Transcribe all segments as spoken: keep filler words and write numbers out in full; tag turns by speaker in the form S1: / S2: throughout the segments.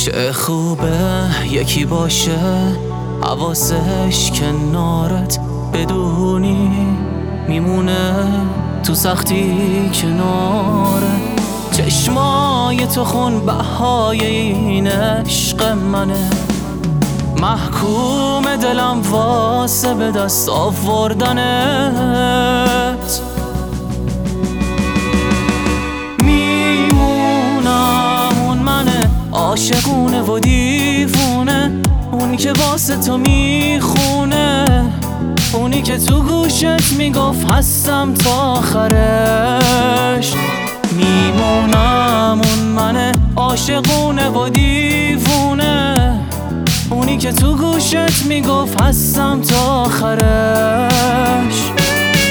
S1: چه خوبه یکی باشه حواسش کنارت، بدونی میمونه تو سختی کناره. چشمای تو خون بهای این عشق منه، محکوم دلم واسه به دست آوردنت. میمونم اون منه عاشقونه و دیوونه، اونی که واسه تو میخونه، اونی که تو گوشت میگفت هستم تا آخرش. میمونم اون منه عاشقونه و دیوونه، اونی که تو گوشت میگفت هستم تا آخرش.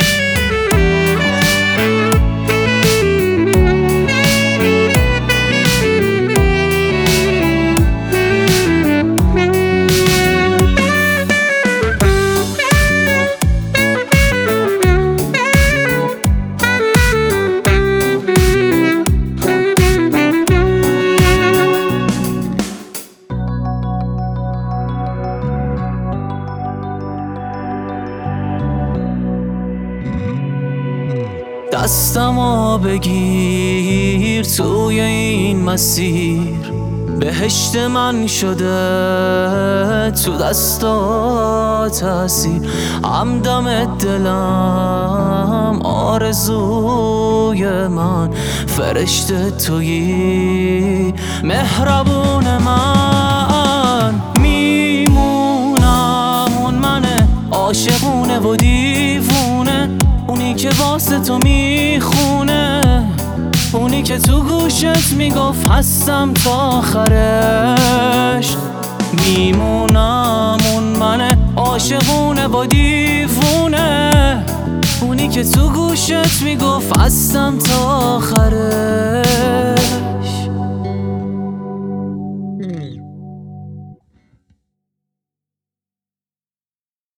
S1: دستمو بگیر توی این مسیر، بهشت من شده تو دستا تاثیر. همدم دلم آرزوی من، فرشته تویی مهربون من. میمونم اون منه عاشقونه و دیوونه، اونی که واسه تو میخونه، اونی که تو گوشت میگفت هستم تا آخرش. میمونم اون منه عاشقونه با دیوونه، اونی که تو گوشت میگفت هستم تا آخرش.